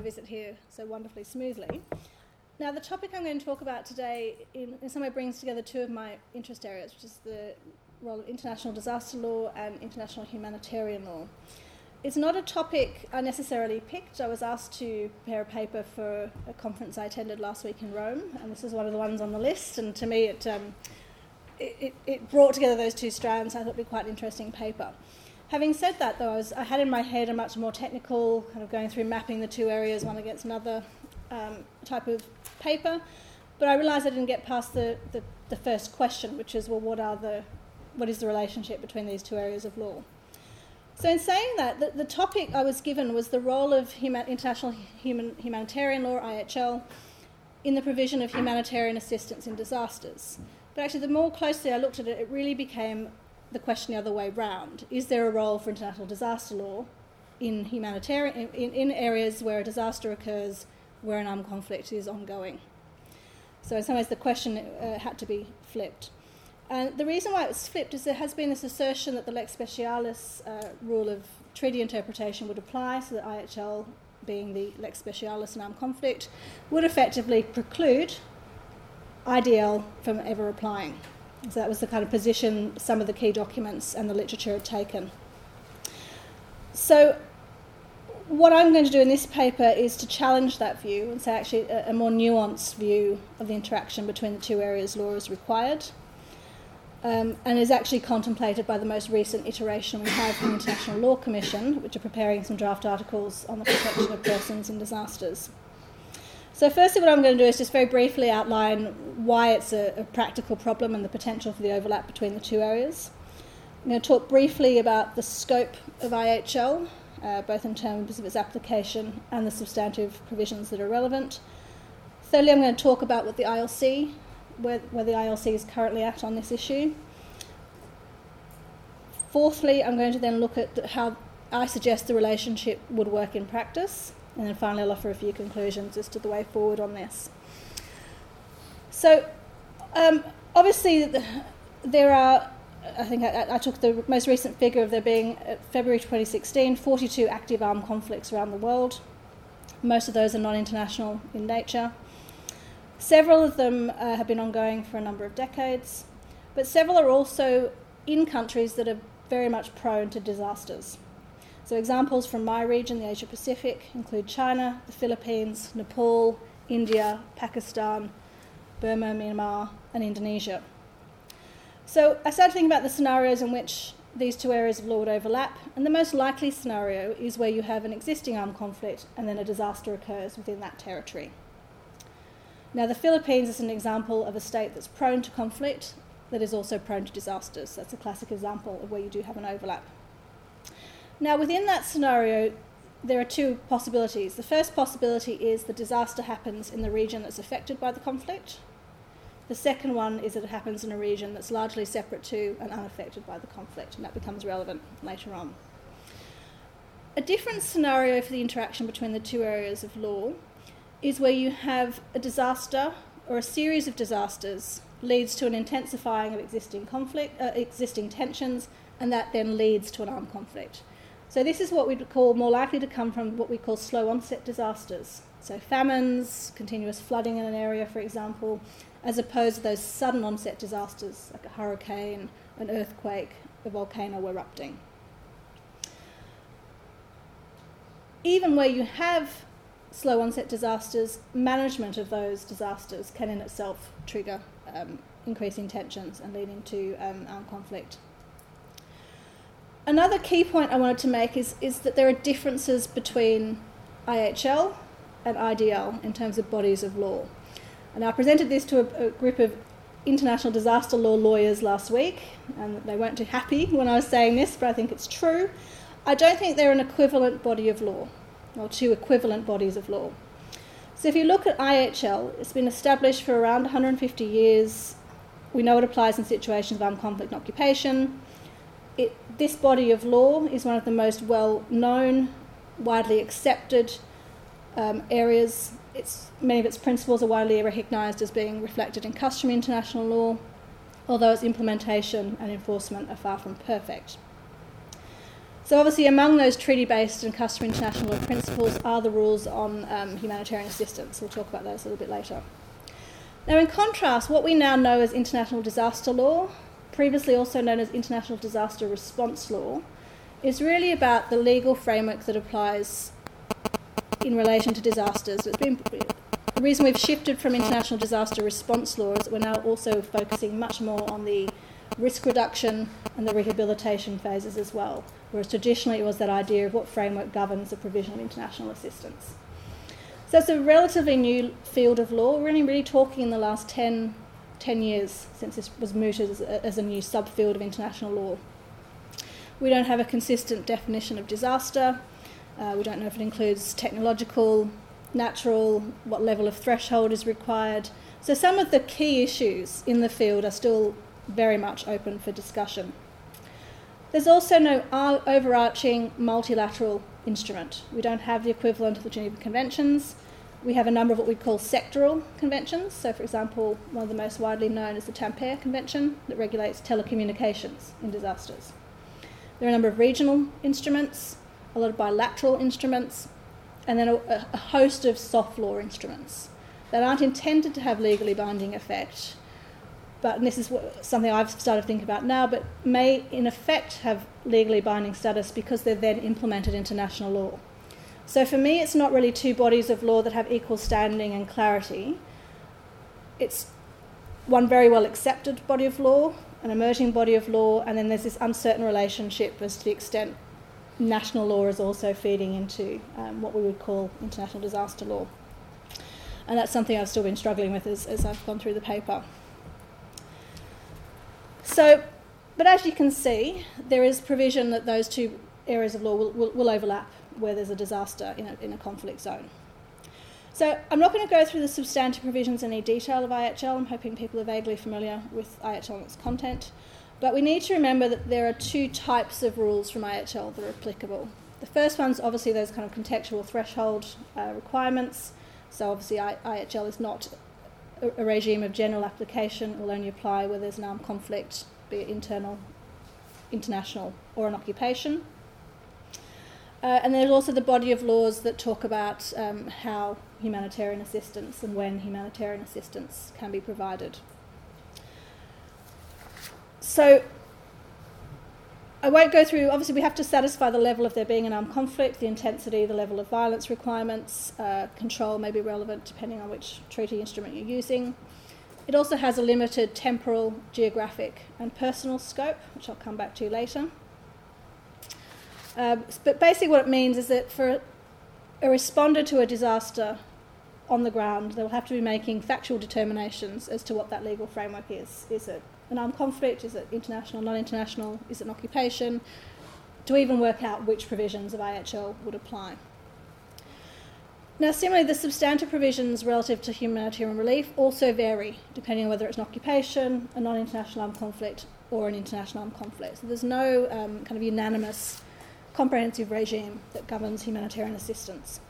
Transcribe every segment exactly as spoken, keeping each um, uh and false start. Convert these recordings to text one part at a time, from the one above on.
visit here so wonderfully smoothly. Now, the topic I'm going to talk about today in, in some way brings together two of my interest areas, which is the role of international disaster law and international humanitarian law. It's not a topic I necessarily picked. I was asked to prepare a paper for a conference I attended last week in Rome, and this is one of the ones on the list, and to me it, um, it, it, it brought together those two strands. I thought it would be quite an interesting paper. Having said that, though, I, was, I had in my head a much more technical, kind of going through mapping the two areas one against another um, type of paper, but I realised I didn't get past the, the, the first question, which is, well, what are the, what is the relationship between these two areas of law? So in saying that, the, the topic I was given was the role of human, international human, humanitarian law, I H L, in the provision of humanitarian assistance in disasters. But actually, the more closely I looked at it, it really became the question the other way round. Is there a role for international disaster law in humanitarian in, in areas where a disaster occurs, where an armed conflict is ongoing? So in some ways, the question uh, had to be flipped. And the reason why it was flipped is there has been this assertion that the lex specialis uh, rule of treaty interpretation would apply, so that I H L, being the lex specialis in armed conflict, would effectively preclude I D L from ever applying. So that was the kind of position some of the key documents and the literature had taken. So what I'm going to do in this paper is to challenge that view and say actually a, a more nuanced view of the interaction between the two areas law is required. Um, and is actually contemplated by the most recent iteration we have from the International Law Commission, which are preparing some draft articles on the protection of persons in disasters. So firstly, what I'm going to do is just very briefly outline why it's a, a practical problem and the potential for the overlap between the two areas. I'm going to talk briefly about the scope of I H L, uh, both in terms of its application and the substantive provisions that are relevant. Thirdly, I'm going to talk about what the I L C Where, where the I L C is currently at on this issue. Fourthly, I'm going to then look at how I suggest the relationship would work in practice, and then finally I'll offer a few conclusions as to the way forward on this. So, um, obviously the, there are, I think I, I took the most recent figure of there being, at February twenty sixteen, forty-two active armed conflicts around the world. Most of those are non-international in nature. Several of them uh, have been ongoing for a number of decades, but several are also in countries that are very much prone to disasters. So examples from my region, the Asia Pacific, include China, the Philippines, Nepal, India, Pakistan, Burma, Myanmar, and Indonesia. So I started thinking about the scenarios in which these two areas of law would overlap, and the most likely scenario is where you have an existing armed conflict and then a disaster occurs within that territory. Now, the Philippines is an example of a state that's prone to conflict, that is also prone to disasters. That's a classic example of where you do have an overlap. Now, within that scenario, there are two possibilities. The first possibility is the disaster happens in the region that's affected by the conflict. The second one is that it happens in a region that's largely separate to and unaffected by the conflict, and that becomes relevant later on. A different scenario for the interaction between the two areas of law is where you have a disaster or a series of disasters leads to an intensifying of existing conflict, uh, existing tensions, and that then leads to an armed conflict. So this is what we'd call more likely to come from what we call slow onset disasters. So famines, continuous flooding in an area, for example, as opposed to those sudden onset disasters like a hurricane, an earthquake, a volcano erupting. Even where you have slow onset disasters, management of those disasters can in itself trigger um, increasing tensions and leading to um, armed conflict. Another key point I wanted to make is, is that there are differences between I H L and I D L in terms of bodies of law. And I presented this to a, a group of international disaster law lawyers last week, and they weren't too happy when I was saying this, but I think it's true. I don't think they're an equivalent body of law, or two equivalent bodies of law. So if you look at I H L, it's been established for around one hundred fifty years. We know it applies in situations of armed conflict and occupation. It, this body of law is one of the most well-known, widely accepted um, areas. It's, many of its principles are widely recognised as being reflected in customary international law, although its implementation and enforcement are far from perfect. So obviously among those treaty-based and customary international law principles are the rules on um, humanitarian assistance. We'll talk about those a little bit later. Now in contrast, what we now know as international disaster law, previously also known as international disaster response law, is really about the legal framework that applies in relation to disasters. It's been, the reason we've shifted from international disaster response law is that we're now also focusing much more on the risk reduction and the rehabilitation phases as well, whereas traditionally it was that idea of what framework governs the provision of international assistance. So it's a relatively new field of law. We're only really talking in the last ten, ten years since this was mooted as a, as a new subfield of international law. We don't have a consistent definition of disaster. Uh, we don't know if it includes technological, natural, what level of threshold is required. So some of the key issues in the field are still very much open for discussion. There's also no overarching multilateral instrument. We don't have the equivalent of the Geneva Conventions. We have a number of what we call sectoral conventions. So, for example, one of the most widely known is the Tampere Convention that regulates telecommunications in disasters. There are a number of regional instruments, a lot of bilateral instruments, and then a, a host of soft law instruments that aren't intended to have legally binding effect, but and this is what, something I've started to think about now, but may in effect have legally binding status because they're then implemented into national law. So for me, it's not really two bodies of law that have equal standing and clarity. It's one very well accepted body of law, an emerging body of law, and then there's this uncertain relationship as to the extent national law is also feeding into um, what we would call international disaster law. And that's something I've still been struggling with as, as I've gone through the paper. So, but as you can see, there is provision that those two areas of law will, will, will overlap where there's a disaster in a, in a conflict zone. So I'm not going to go through the substantive provisions in any detail of I H L. I'm hoping people are vaguely familiar with I H L and its content. But we need to remember that there are two types of rules from I H L that are applicable. The first one's obviously those kind of contextual threshold uh, requirements. So obviously I, IHL is not a, a regime of general application. It will only apply where there's an armed conflict, be it internal, international, or an occupation. Uh, and there's also the body of laws that talk about um, how humanitarian assistance and when humanitarian assistance can be provided. So I won't go through, obviously we have to satisfy the level of there being an armed conflict, the intensity, the level of violence requirements, uh, control may be relevant depending on which treaty instrument you're using. It also has a limited temporal, geographic and personal scope, which I'll come back to later. Uh, but basically what it means is that for a responder to a disaster on the ground, they will have to be making factual determinations as to what that legal framework is. Is it an armed conflict? Is it international, non-international? Is it an occupation? To even work out which provisions of I H L would apply. Now, similarly, the substantive provisions relative to humanitarian relief also vary, depending on whether it's an occupation, a non-international armed conflict, or an international armed conflict. So there's no um, kind of unanimous, comprehensive regime that governs humanitarian assistance.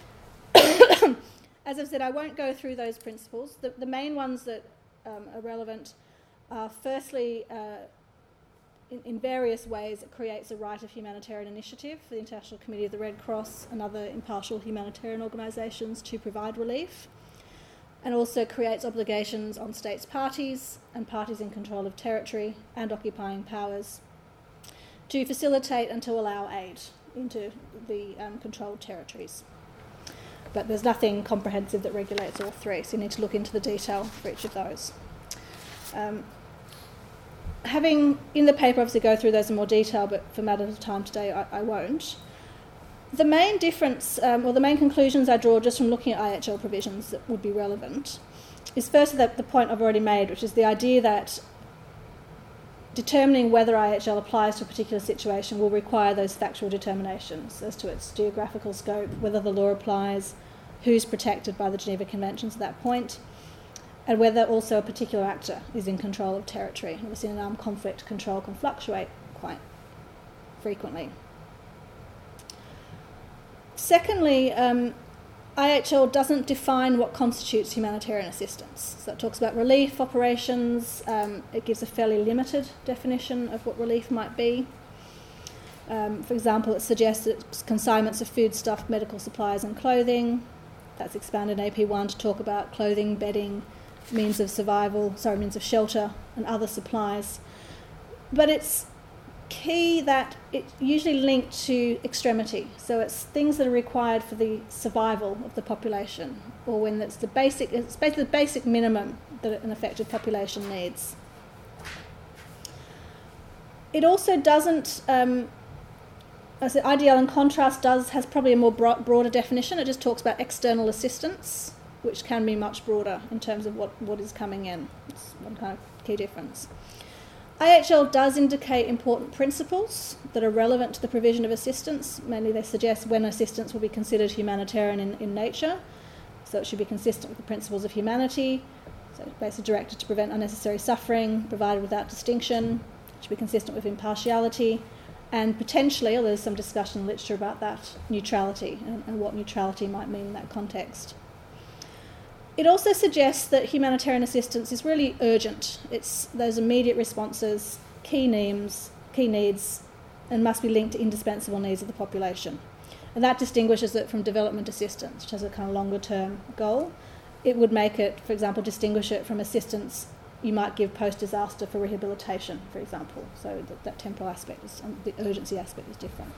As I've said, I won't go through those principles. The, the main ones that um, are relevant are firstly, uh, in, in various ways, it creates a right of humanitarian initiative for the International Committee of the Red Cross and other impartial humanitarian organisations to provide relief, and also creates obligations on states parties and parties in control of territory and occupying powers to facilitate and to allow aid into the um, controlled territories. But there's nothing comprehensive that regulates all three, so you need to look into the detail for each of those. Um, having, in the paper, obviously go through those in more detail, but for matter of time today, I, I won't. The main difference, um, or the main conclusions I draw just from looking at I H L provisions that would be relevant, is first the, the point I've already made, which is the idea that determining whether I H L applies to a particular situation will require those factual determinations as to its geographical scope, whether the law applies, who's protected by the Geneva Conventions at that point, and whether also a particular actor is in control of territory. Obviously, in an armed conflict, control can fluctuate quite frequently. Secondly, um, I H L doesn't define what constitutes humanitarian assistance. So it talks about relief operations. Um, it gives a fairly limited definition of what relief might be. Um, for example, it suggests that consignments of foodstuff, medical supplies and clothing. That's expanded in A P one to talk about clothing, bedding, means of survival, sorry, means of shelter and other supplies. But it's key that it's usually linked to extremity. So it's things that are required for the survival of the population, or when it's the basic, it's basically the basic minimum that an affected population needs. It also doesn't, um, as the I D L in contrast does, has probably a more bro- broader definition. It just talks about external assistance, which can be much broader in terms of what, what is coming in. It's one kind of key difference. I H L does indicate important principles that are relevant to the provision of assistance. Mainly they suggest when assistance will be considered humanitarian in, in nature. So it should be consistent with the principles of humanity. So it's basically directed to prevent unnecessary suffering, provided without distinction. It should be consistent with impartiality. And potentially, although there's some discussion in the literature about that, neutrality and, and what neutrality might mean in that context. It also suggests that humanitarian assistance is really urgent. It's those immediate responses, key needs, key needs, and must be linked to indispensable needs of the population. And that distinguishes it from development assistance, which has a kind of longer term goal. It would make it, for example, distinguish it from assistance you might give post-disaster for rehabilitation, for example. So that, that temporal aspect, is, um, the urgency aspect is different.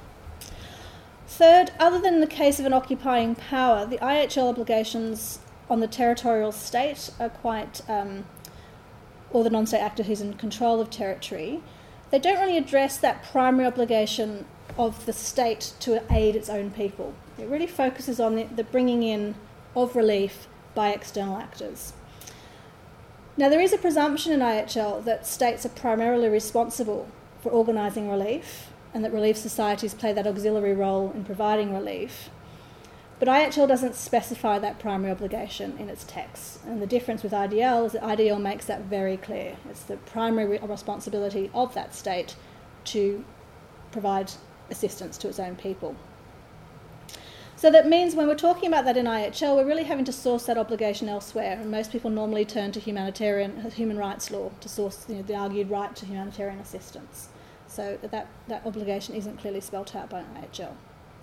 Third, other than the case of an occupying power, the I H L obligations on the territorial state are quite, um, or the non-state actor who's in control of territory, they don't really address that primary obligation of the state to aid its own people. It really focuses on the, the bringing in of relief by external actors. Now, there is a presumption in I H L that states are primarily responsible for organising relief and that relief societies play that auxiliary role in providing relief. But I H L doesn't specify that primary obligation in its text. And the difference with I D L is that I D L makes that very clear. It's the primary responsibility of that state to provide assistance to its own people. So that means when we're talking about that in I H L, we're really having to source that obligation elsewhere. And most people normally turn to humanitarian, human rights law to source, you know, the argued right to humanitarian assistance. So that, that obligation isn't clearly spelt out by I H L.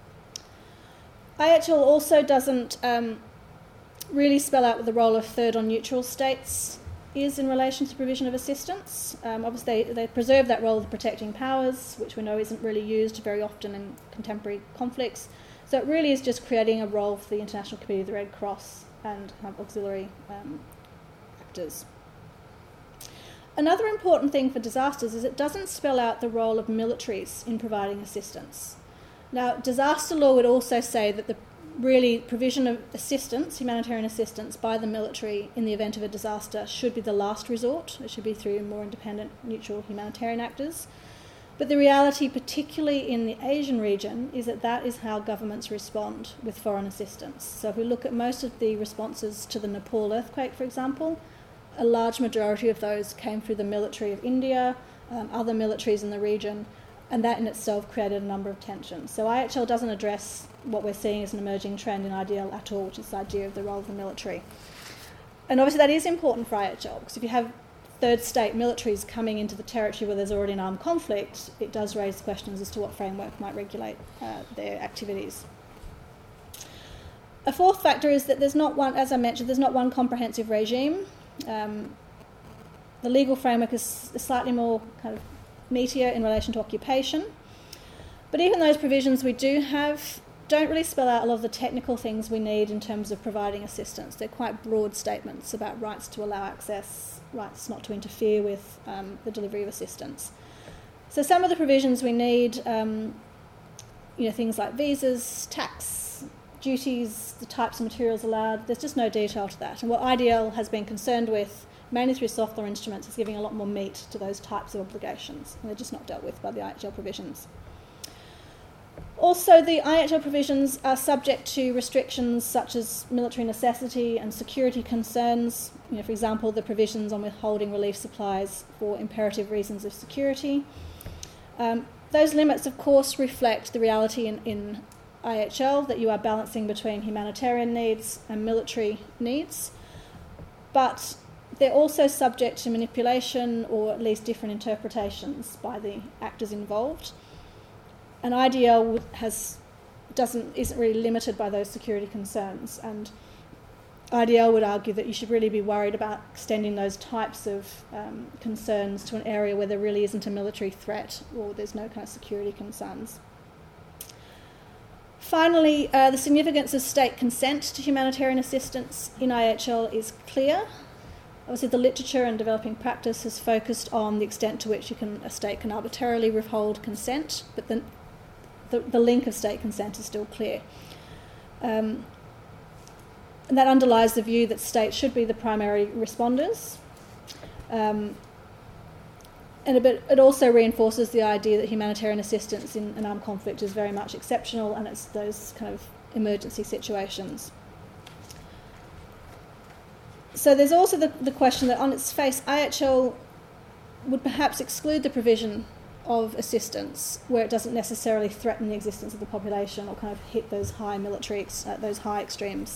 I H L also doesn't um, really spell out what the role of third or neutral states is in relation to provision of assistance. Um, obviously, they, they preserve that role of protecting powers, which we know isn't really used very often in contemporary conflicts. So it really is just creating a role for the International Committee of the Red Cross and um, auxiliary um, actors. Another important thing for disasters is it doesn't spell out the role of militaries in providing assistance. Now, disaster law would also say that the really provision of assistance, humanitarian assistance, by the military in the event of a disaster should be the last resort. It should be through more independent, neutral humanitarian actors. But the reality, particularly in the Asian region, is that that is how governments respond with foreign assistance. So if we look at most of the responses to the Nepal earthquake, for example, a large majority of those came through the military of India, um, other militaries in the region, and that in itself created a number of tensions. So I H L doesn't address what we're seeing as an emerging trend in I D L at all, which is the idea of the role of the military. And obviously that is important for I H L, because if you have third state militaries coming into the territory where there's already an armed conflict, it does raise questions as to what framework might regulate uh, their activities. A fourth factor is that there's not one, as I mentioned, there's not one comprehensive regime. Um, the legal framework is slightly more kind of meatier in relation to occupation. But even those provisions we do have don't really spell out a lot of the technical things we need in terms of providing assistance. They're quite broad statements about rights to allow access, rights not to interfere with um, the delivery of assistance. So some of the provisions we need, um, you know, things like visas, tax, duties, the types of materials allowed, there's just no detail to that. And what I D L has been concerned with, mainly through soft law instruments, is giving a lot more meat to those types of obligations, and they're just not dealt with by the I H L provisions. Also, the I H L provisions are subject to restrictions such as military necessity and security concerns. You know, for example, the provisions on withholding relief supplies for imperative reasons of security. Um, those limits, of course, reflect the reality in, in I H L that you are balancing between humanitarian needs and military needs, but they're also subject to manipulation or at least different interpretations by the actors involved. and I D L has doesn't isn't really limited by those security concerns, and I D L would argue that you should really be worried about extending those types of um, concerns to an area where there really isn't a military threat or there's no kind of security concerns. Finally, uh, the significance of state consent to humanitarian assistance in I H L is clear. Obviously, the literature and developing practice has focused on the extent to which you can, a state can arbitrarily withhold consent, but the, the, the link of state consent is still clear. Um, and that underlies the view that states should be the primary responders. Um, and a bit, it also reinforces the idea that humanitarian assistance in an armed conflict is very much exceptional, and it's those kind of emergency situations. So there's also the, the question that on its face, I H L would perhaps exclude the provision of assistance where it doesn't necessarily threaten the existence of the population or kind of hit those high military, ex- uh, those high extremes.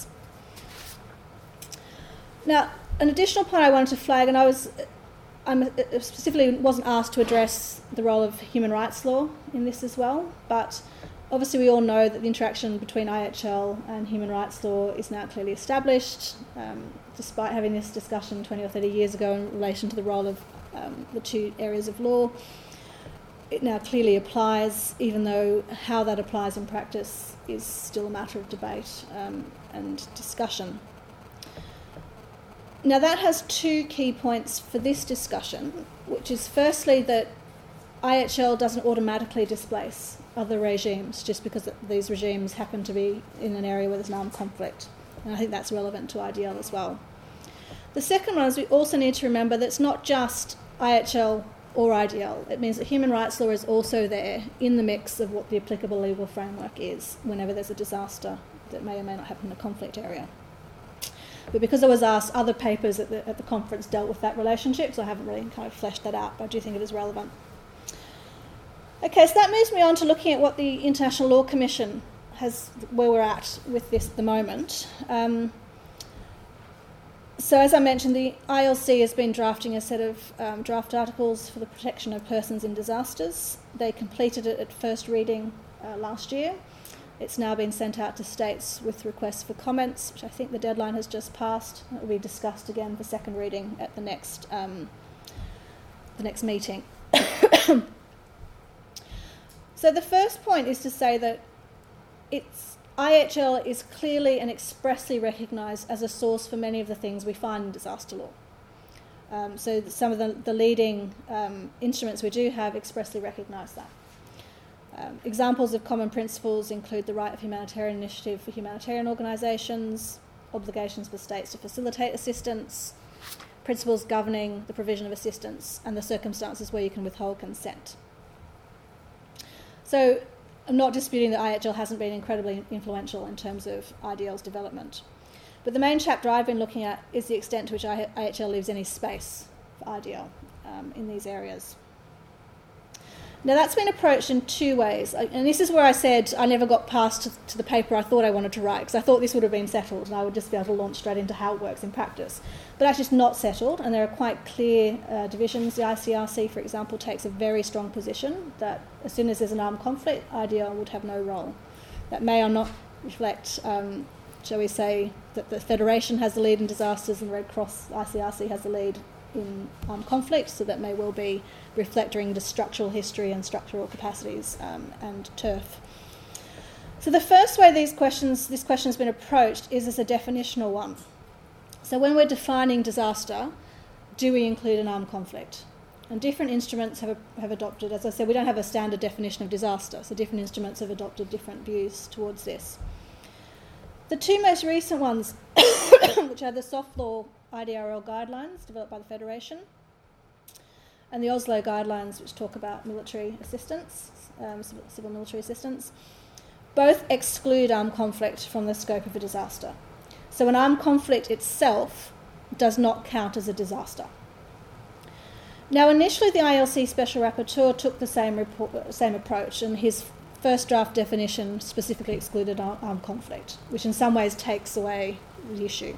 Now, an additional point I wanted to flag, and I was, I specifically wasn't asked to address the role of human rights law in this as well, but obviously we all know that the interaction between I H L and human rights law is now clearly established, um, despite having this discussion twenty or thirty years ago in relation to the role of um, the two areas of law. It now clearly applies, even though how that applies in practice is still a matter of debate um, and discussion. Now that has two key points for this discussion, which is firstly that I H L doesn't automatically displace other regimes just because these regimes happen to be in an area where there's an armed conflict. And I think that's relevant to I D L as well. The second one is we also need to remember that it's not just I H L or I D L. It means that human rights law is also there in the mix of what the applicable legal framework is whenever there's a disaster that may or may not happen in a conflict area. But because I was asked, other papers at the, at the conference dealt with that relationship, so I haven't really kind of fleshed that out, but I do think it is relevant. Okay, so that moves me on to looking at what the International Law Commission has, where we're at with this at the moment. Um, so as I mentioned, the I L C has been drafting a set of um, draft articles for the protection of persons in disasters. They completed it at first reading uh, last year. It's now been sent out to states with requests for comments, which I think the deadline has just passed. It will be discussed again for second reading at the next um, the next meeting. So the first point is to say that it's, I H L is clearly and expressly recognised as a source for many of the things we find in disaster law. Um, so some of the, the leading um, instruments we do have expressly recognise that. Um, examples of common principles include the right of humanitarian initiative for humanitarian organisations, obligations for states to facilitate assistance, principles governing the provision of assistance, and the circumstances where you can withhold consent. So I'm not disputing that I H L hasn't been incredibly influential in terms of I D L's development. But the main chapter I've been looking at is the extent to which I H L leaves any space for I D L um, in these areas. Now that's been approached in two ways, and this is where I said I never got past to, to the paper I thought I wanted to write, because I thought this would have been settled and I would just be able to launch straight into how it works in practice. But actually it's not settled, and there are quite clear uh, divisions. The I C R C, for example, takes a very strong position that as soon as there's an armed conflict, I D L would have no role. That may or not reflect, um, shall we say, that the Federation has the lead in disasters and the Red Cross I C R C has the lead in armed conflict, so that may well be reflecting the structural history and structural capacities um, and turf. So the first way these questions, this question has been approached is as a definitional one. So when we're defining disaster, do we include an armed conflict? And different instruments have, have adopted, as I said, we don't have a standard definition of disaster, so different instruments have adopted different views towards this. The two most recent ones, which are the soft law I D R L guidelines developed by the Federation, and the Oslo guidelines, which talk about military assistance, um, civil military assistance, both exclude armed conflict from the scope of a disaster. So an armed conflict itself does not count as a disaster. Now initially the I L C Special Rapporteur took the same, report, same approach, and his first draft definition specifically excluded armed conflict, which in some ways takes away the issue.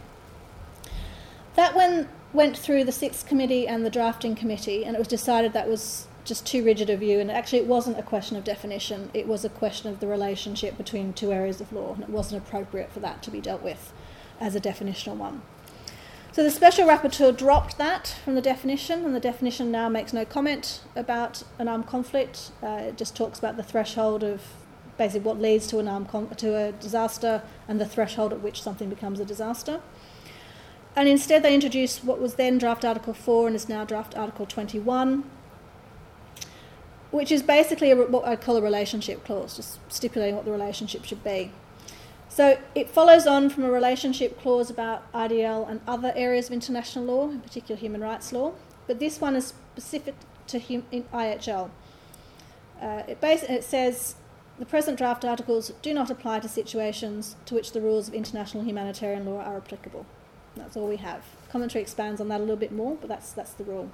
That when went through the Sixth Committee and the Drafting Committee, and it was decided that was just too rigid a view, and actually it wasn't a question of definition, it was a question of the relationship between two areas of law, and it wasn't appropriate for that to be dealt with as a definitional one. So the Special Rapporteur dropped that from the definition, and the definition now makes no comment about an armed conflict. Uh, it just talks about the threshold of basically what leads to an armed con- to a disaster and the threshold at which something becomes a disaster. And instead they introduced what was then Draft Article four and is now Draft Article twenty-one, which is basically a, what I call a relationship clause, just stipulating what the relationship should be. So it follows on from a relationship clause about I D L and other areas of international law, in particular human rights law, but this one is specific to hum- in I H L. Uh, it, bas- it says, the present draft articles do not apply to situations to which the rules of international humanitarian law are applicable. That's all we have. Commentary expands on that a little bit more, but that's that's the rule.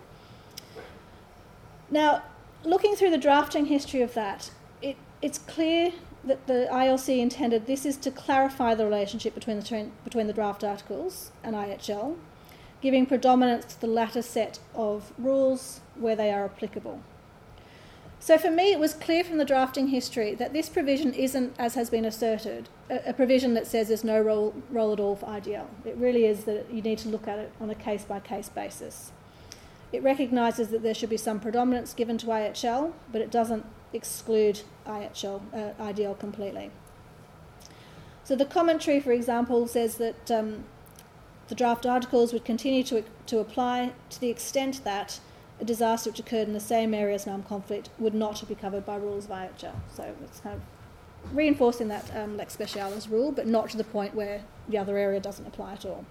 Now, looking through the drafting history of that, it, it's clear that the I L C intended this is to clarify the relationship between the, between the draft articles and I H L, giving predominance to the latter set of rules where they are applicable. So for me, it was clear from the drafting history that this provision isn't, as has been asserted, a, a provision that says there's no role, role at all for I D L. It really is that you need to look at it on a case-by-case basis. It recognises that there should be some predominance given to I H L, but it doesn't exclude I H L, uh, I D L completely. So the commentary, for example, says that um, the draft articles would continue to, to apply to the extent that a disaster which occurred in the same area as an armed conflict would not be covered by rules of I H L. So it's kind of reinforcing that um, lex specialis rule, but not to the point where the other area doesn't apply at all.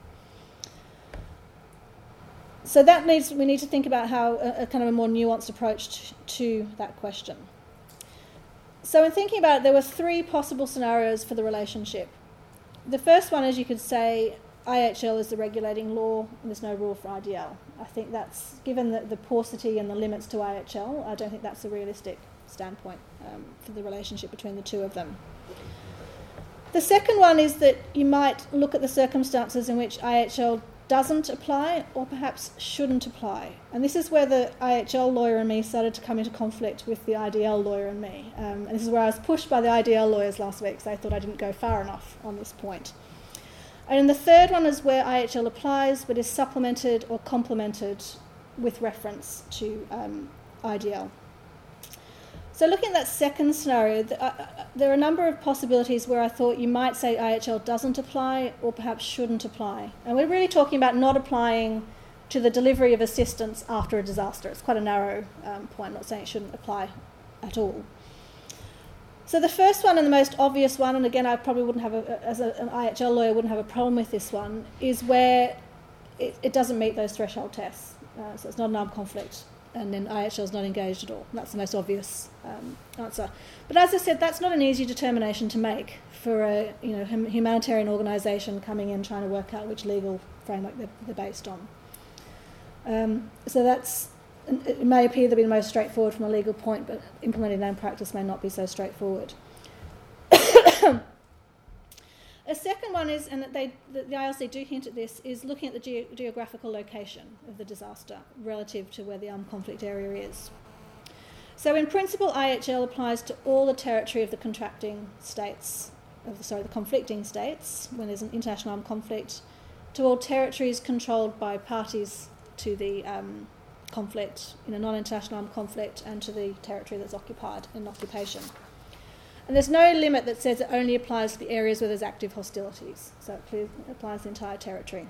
So that needs, we need to think about how a, a kind of a more nuanced approach t- to that question. So in thinking about it, there were three possible scenarios for the relationship. The first one is you could say I H L is the regulating law and there's no rule for I D L. I think that's, given the, the paucity and the limits to I H L, I don't think that's a realistic standpoint um, for the relationship between the two of them. The second one is that you might look at the circumstances in which I H L doesn't apply or perhaps shouldn't apply. And this is where the I H L lawyer and me started to come into conflict with the I D L lawyer and me. Um, and this is where I was pushed by the I D L lawyers last week because they thought I didn't go far enough on this point. And the third one is where I H L applies but is supplemented or complemented with reference to um, I D L. So looking at that second scenario, th- uh, there are a number of possibilities where I thought you might say I H L doesn't apply or perhaps shouldn't apply. And we're really talking about not applying to the delivery of assistance after a disaster. It's quite a narrow um, point. I'm not saying it shouldn't apply at all. So the first one and the most obvious one, and again I probably wouldn't have, a, as a, an I H L lawyer, wouldn't have a problem with this one, is where it, it doesn't meet those threshold tests. Uh, so it's not an armed conflict, and then I H L is not engaged at all. That's the most obvious um, answer. But as I said, that's not an easy determination to make for a you know hum- humanitarian organisation coming in trying to work out which legal framework they're, they're based on. Um, so that's it may appear to be the most straightforward from a legal point, but implementing that in practice may not be so straightforward. A second one is, and they, the, the I L C do hint at this, is looking at the ge- geographical location of the disaster relative to where the armed conflict area is. So in principle, I H L applies to all the territory of the contracting states, of the, sorry, the conflicting states, when there's an international armed conflict, to all territories controlled by parties to the um, conflict, in a non-international armed conflict, and to the territory that's occupied in occupation. And there's no limit that says it only applies to the areas where there's active hostilities. So it applies to the entire territory.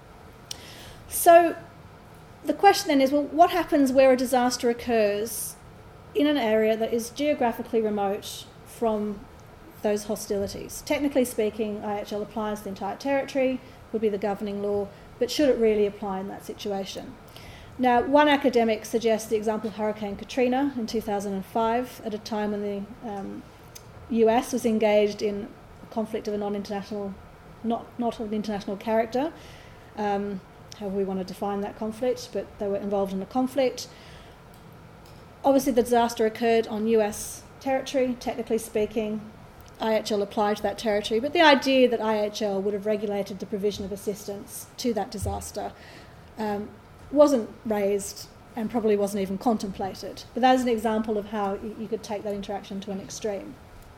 So the question then is, well, what happens where a disaster occurs in an area that is geographically remote from those hostilities? Technically speaking, I H L applies to the entire territory, would be the governing law, but should it really apply in that situation? Now, one academic suggests the example of Hurricane Katrina in two thousand five, at a time when the um, U S was engaged in a conflict of a non-international, not, not of an international character, um, however we want to define that conflict, but they were involved in a conflict. Obviously, the disaster occurred on U S territory, technically speaking. I H L applied to that territory, but the idea that I H L would have regulated the provision of assistance to that disaster um, wasn't raised and probably wasn't even contemplated. But that is an example of how you, you could take that interaction to an extreme.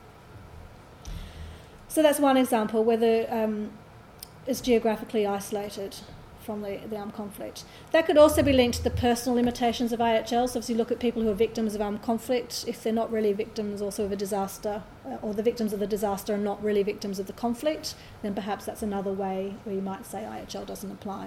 So that's one example where the um, it's geographically isolated from the, the armed conflict. That could also be linked to the personal limitations of I H L. So if you look at people who are victims of armed conflict, if they're not really victims also of a disaster, uh, or the victims of the disaster are not really victims of the conflict, then perhaps that's another way where you might say I H L doesn't apply.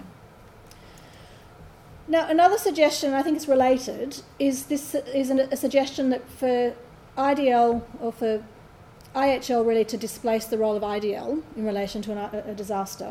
Now, another suggestion, I think is related, is this is an, a suggestion that for I D L, or for I H L really to displace the role of I D L in relation to an, a, a disaster.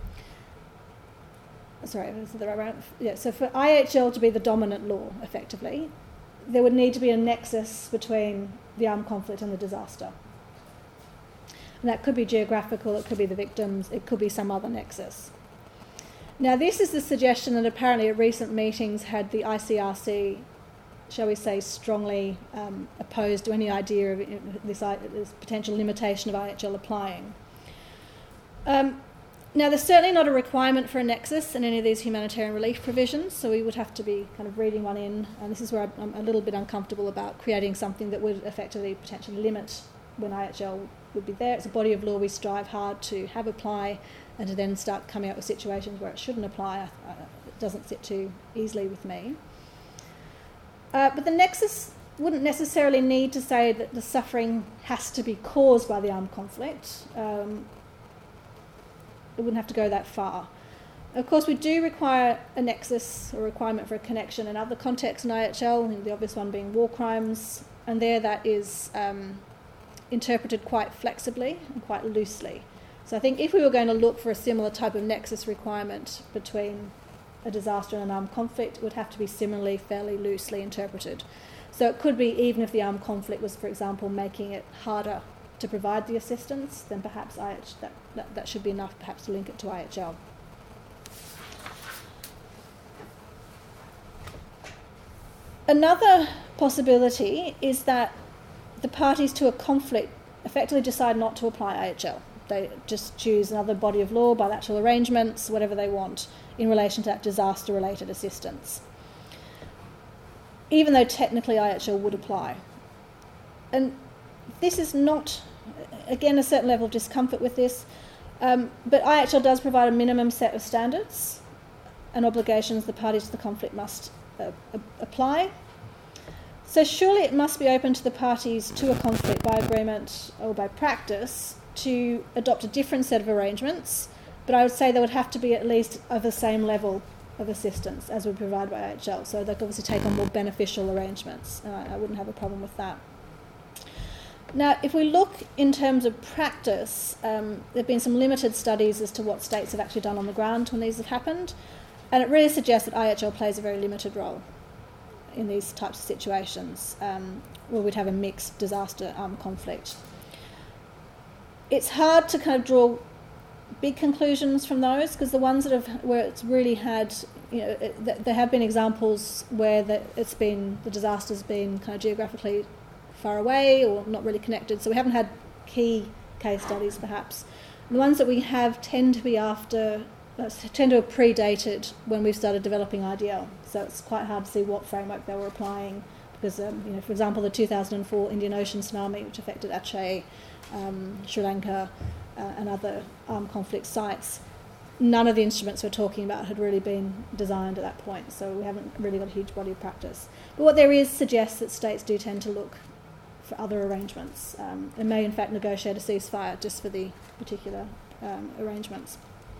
Sorry, is the right round? Yeah, so for I H L to be the dominant law, effectively, there would need to be a nexus between the armed conflict and the disaster. And that could be geographical, it could be the victims, it could be some other nexus. Now, this is the suggestion that apparently at recent meetings had the I C R C, shall we say, strongly um, opposed to any idea of this, this potential limitation of I H L applying. Um, Now, there's certainly not a requirement for a nexus in any of these humanitarian relief provisions, so we would have to be kind of reading one in, and this is where I'm a little bit uncomfortable about creating something that would effectively potentially limit when I H L would be there. It's a body of law we strive hard to have apply, and to then start coming up with situations where it shouldn't apply, uh, it doesn't sit too easily with me. Uh, but the nexus wouldn't necessarily need to say that the suffering has to be caused by the armed conflict. Um, It wouldn't have to go that far. Of course, we do require a nexus or requirement for a connection in other contexts in I H L, the obvious one being war crimes, and there that is um, interpreted quite flexibly and quite loosely. So I think if we were going to look for a similar type of nexus requirement between a disaster and an armed conflict, it would have to be similarly fairly loosely interpreted. So it could be even if the armed conflict was, for example, making it harder to provide the assistance, then perhaps I H, that, that, that should be enough perhaps to link it to I H L. Another possibility is that the parties to a conflict effectively decide not to apply I H L. They just choose another body of law, bilateral arrangements, whatever they want in relation to that disaster-related assistance, even though technically I H L would apply. And this is not, again, a certain level of discomfort with this, um, but I H L does provide a minimum set of standards and obligations the parties to the conflict must uh, a- apply. So surely it must be open to the parties to a conflict by agreement or by practice to adopt a different set of arrangements, but I would say they would have to be at least of the same level of assistance as would provide by I H L. So they could obviously take on more beneficial arrangements. Uh, I wouldn't have a problem with that. Now, if we look in terms of practice, um, there have been some limited studies as to what states have actually done on the ground when these have happened, and it really suggests that I H L plays a very limited role in these types of situations, um, where we'd have a mixed disaster armed conflict. It's hard to kind of draw big conclusions from those, because the ones that have where it's really had, you know, it, th- there have been examples where the, it's been the disaster's been kind of geographically far away or not really connected, so we haven't had key case studies perhaps. And the ones that we have tend to be after, uh, tend to have predated when we've started developing I D L, so it's quite hard to see what framework they were applying, because um, you know, for example, the two thousand four Indian Ocean tsunami, which affected Aceh, um, Sri Lanka uh, and other armed conflict sites, none of the instruments we're talking about had really been designed at that point, so we haven't really got a huge body of practice. But what there is suggests that states do tend to look for other arrangements, um, and may in fact negotiate a ceasefire just for the particular um, arrangements.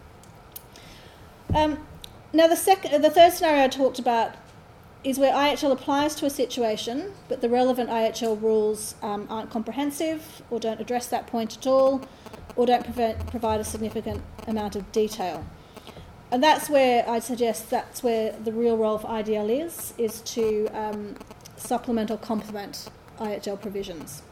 Um, now the, sec- the third scenario I talked about is where I H L applies to a situation, but the relevant I H L rules um, aren't comprehensive or don't address that point at all, or don't prevent, provide a significant amount of detail. And that's where I'd suggest that's where the real role for I D L is, is to um, supplement or complement I H L provisions.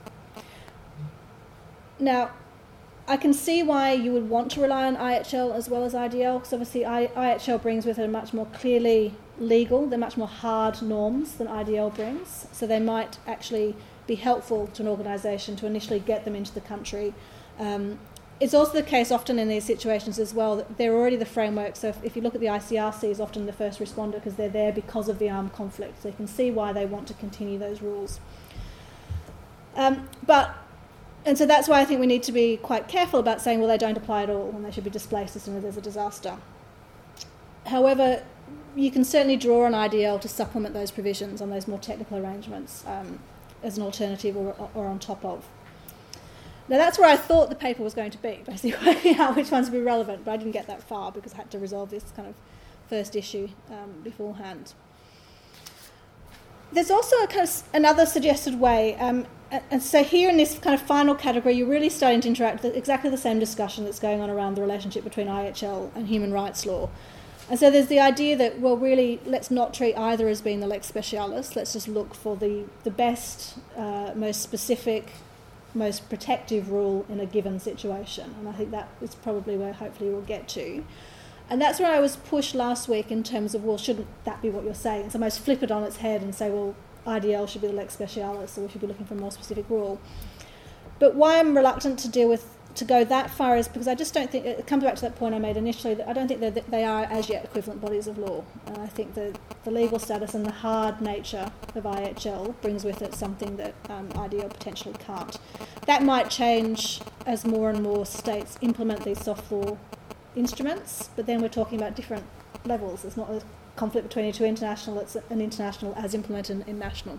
Now, I can see why you would want to rely on I H L as well as I D L, because obviously I, IHL brings with it a much more clearly legal, they're much more hard norms than I D L brings, so they might actually be helpful to an organisation to initially get them into the country, um, it's also the case often in these situations as well that they're already the framework. So if, if you look at the I C R C is often the first responder because they're there because of the armed conflict. So you can see why they want to continue those rules. Um, but, and so that's why I think we need to be quite careful about saying, well, they don't apply at all and they should be displaced as soon as there's a disaster. However, you can certainly draw on I D L to supplement those provisions on those more technical arrangements um, as an alternative or, or on top of. Now that's where I thought the paper was going to be, basically working out which ones would be relevant, but I didn't get that far because I had to resolve this kind of first issue um, beforehand. There's also a kind of another suggested way, um, and so here in this kind of final category, you're really starting to interact with exactly the same discussion that's going on around the relationship between I H L and human rights law. And so there's the idea that, well, really, let's not treat either as being the lex specialis. Let's just look for the, the best, uh, most specific, most protective rule in a given situation. And I think that is probably where hopefully we'll get to. And that's where I was pushed last week in terms of, well, shouldn't that be what you're saying? It's almost flip it on its head and say, well, I D L should be the lex specialis, so we should be looking for a more specific rule. But why I'm reluctant to deal with to go that far is because I just don't think, it comes back to that point I made initially, that I don't think that they are as yet equivalent bodies of law. And I think the, the legal status and the hard nature of I H L brings with it something that um, I D L potentially can't. That might change as more and more states implement these soft law instruments, but then we're talking about different levels. It's not a conflict between the two international, it's an international as implemented in national.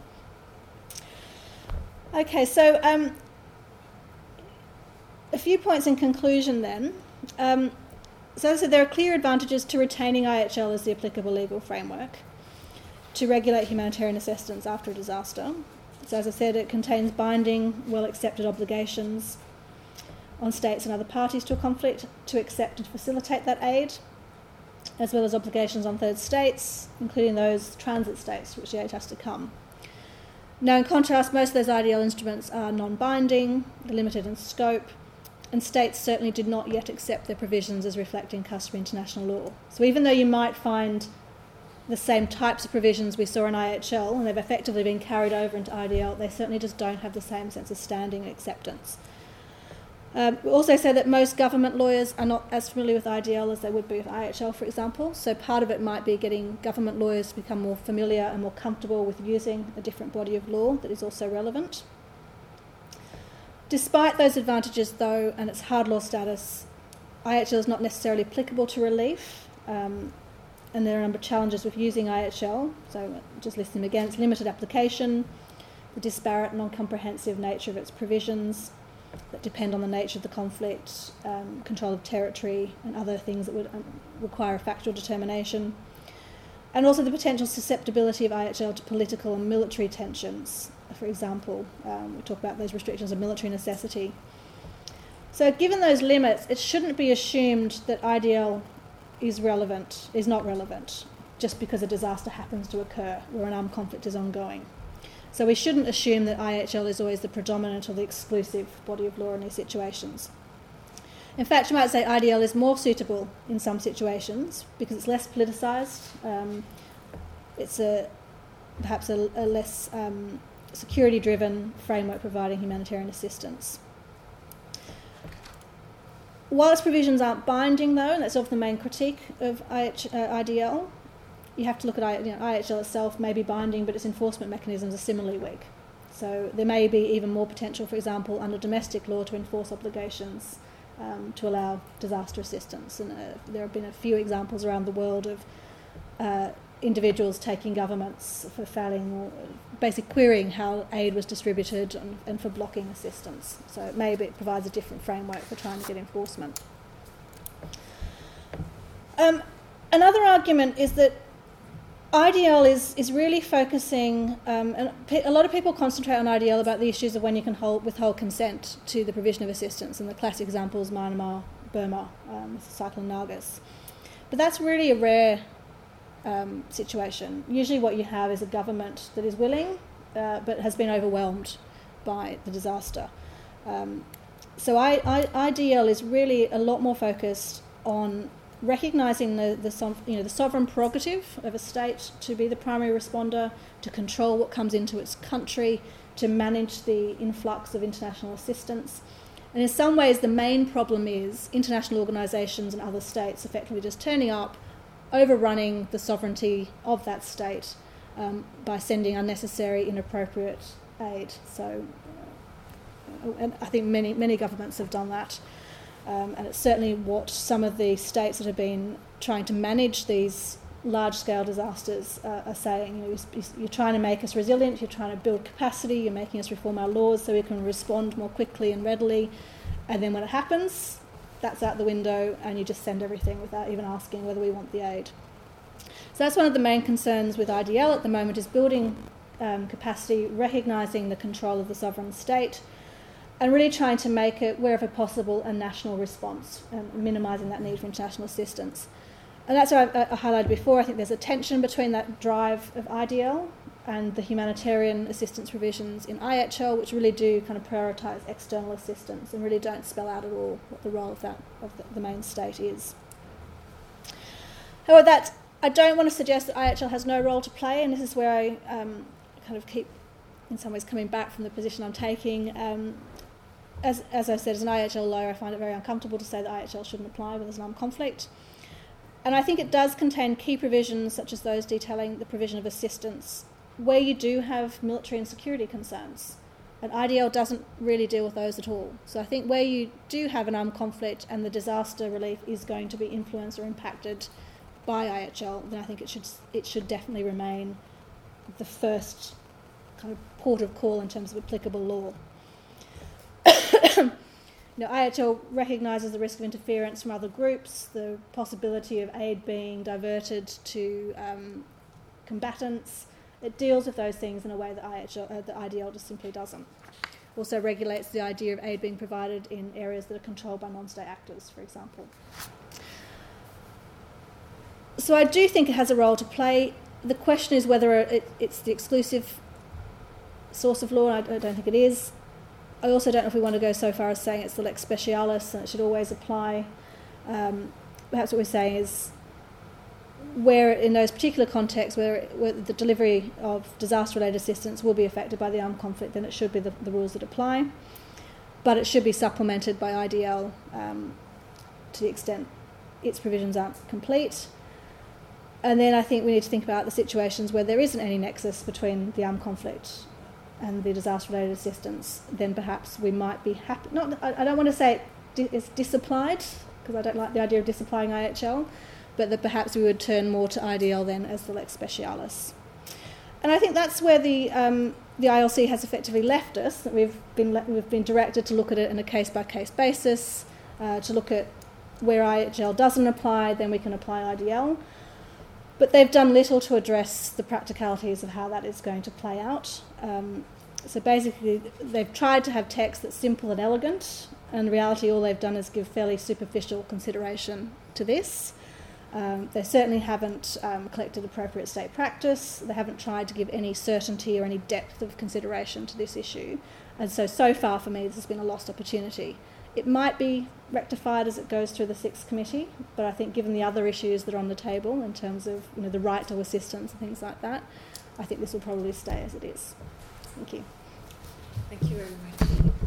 Okay, so um, a few points in conclusion then. Um, so as I said, there are clear advantages to retaining I H L as the applicable legal framework to regulate humanitarian assistance after a disaster. So as I said, it contains binding, well-accepted obligations on states and other parties to a conflict to accept and facilitate that aid, as well as obligations on third states, including those transit states to which the aid has to come. Now, in contrast, most of those I D L instruments are non-binding, limited in scope, and states certainly did not yet accept their provisions as reflecting customary international law. So even though you might find the same types of provisions we saw in I H L, and they've effectively been carried over into I D L, they certainly just don't have the same sense of standing and acceptance. Um, we also say that most government lawyers are not as familiar with I D L as they would be with I H L, for example, so part of it might be getting government lawyers to become more familiar and more comfortable with using a different body of law that is also relevant. Despite those advantages, though, and its hard law status, I H L is not necessarily applicable to relief, um, and there are a number of challenges with using I H L, so just listing them again. It's limited application, the disparate, non-comprehensive nature of its provisions that depend on the nature of the conflict, um, control of territory, and other things that would um, require a factual determination, and also the potential susceptibility of I H L to political and military tensions. For example, um, we talk about those restrictions of military necessity. So given those limits, it shouldn't be assumed that I D L is relevant, is not relevant, just because a disaster happens to occur or an armed conflict is ongoing. So we shouldn't assume that I H L is always the predominant or the exclusive body of law in these situations. In fact, you might say I D L is more suitable in some situations because it's less politicised. Um, it's a perhaps a, a less um, security-driven framework providing humanitarian assistance. While its provisions aren't binding, though, and that's often the main critique of I H, uh, I D L, you have to look at I, you know, I H L itself may be binding, but its enforcement mechanisms are similarly weak. So there may be even more potential, for example, under domestic law to enforce obligations um, to allow disaster assistance. And uh, there have been a few examples around the world of uh, individuals taking governments for failing or basically querying how aid was distributed and, and for blocking assistance. So maybe it provides a different framework for trying to get enforcement. Um, another argument is that I D L is, is really focusing, um, and a lot of people concentrate on I D L about the issues of when you can hold, withhold consent to the provision of assistance, and the classic example is Myanmar, Burma, um, Cyclone Nargis. But that's really a rare um, situation. Usually what you have is a government that is willing, uh, but has been overwhelmed by the disaster. Um, so I, I, I D L is really a lot more focused on recognising the, the, you know, the sovereign prerogative of a state to be the primary responder, to control what comes into its country, to manage the influx of international assistance, And in some ways, the main problem is international organisations and other states effectively just turning up, overrunning the sovereignty of that state um, by sending unnecessary, inappropriate aid. So, uh, and I think many many governments have done that, um, and it's certainly what some of the states that have been trying to manage these large-scale disasters uh, are saying. You know, you're trying to make us resilient, you're trying to build capacity, you're making us reform our laws so we can respond more quickly and readily, and then when it happens, that's out the window and you just send everything without even asking whether we want the aid. So that's one of the main concerns with I D L at the moment, is building um, capacity, recognising the control of the sovereign state, and really trying to make it, wherever possible, a national response, and minimising that need for international assistance. And that's what I, I highlighted before. I think there's a tension between that drive of I D L and the humanitarian assistance provisions in I H L, which really do kind of prioritise external assistance and really don't spell out at all what the role of that of the, the main state is. However, that I don't want to suggest that I H L has no role to play, and this is where I um, kind of keep, in some ways, coming back from the position I'm taking. Um, as, as I said, as an I H L lawyer, I find it very uncomfortable to say that I H L shouldn't apply when there's an armed conflict. And I think it does contain key provisions, such as those detailing the provision of assistance, where you do have military and security concerns. And I D L doesn't really deal with those at all. So I think where you do have an armed conflict and the disaster relief is going to be influenced or impacted by I H L, then I think it should it should definitely remain the first kind of port of call in terms of applicable law. You know, I H L recognises the risk of interference from other groups, the possibility of aid being diverted to um, combatants. It deals with those things in a way that I H L, uh, the I D L just simply doesn't. Also regulates the idea of aid being provided in areas that are controlled by non-state actors, for example. So I do think it has a role to play. The question is whether it, it's the exclusive source of law, and I, I don't think it is. I also don't know if we want to go so far as saying it's the lex specialis and it should always apply. Um, perhaps what we're saying is where in those particular contexts where, where the delivery of disaster-related assistance will be affected by the armed conflict, then it should be the, the rules that apply. But it should be supplemented by I D L um, to the extent its provisions aren't complete. And then I think we need to think about the situations where there isn't any nexus between the armed conflict and the disaster-related assistance. Then perhaps we might be happy. Not, I, I don't want to say it di- it's disapplied, because I don't like the idea of disapplying I H L, but that perhaps we would turn more to I D L then as the lex specialis. And I think that's where the um, the I L C has effectively left us. That we've been le- we've been directed to look at it on a case-by-case basis, uh, to look at where I H L doesn't apply, then we can apply I D L. But they've done little to address the practicalities of how that is going to play out. Um, so basically, they've tried to have text that's simple and elegant, and in reality, all they've done is give fairly superficial consideration to this. Um, they certainly haven't um, collected appropriate state practice. They haven't tried to give any certainty or any depth of consideration to this issue. And so, so far for me, this has been a lost opportunity. It might be rectified as it goes through the Sixth Committee, but I think given the other issues that are on the table in terms of, you know, the right to assistance and things like that, I think this will probably stay as it is. Thank you. Thank you very much.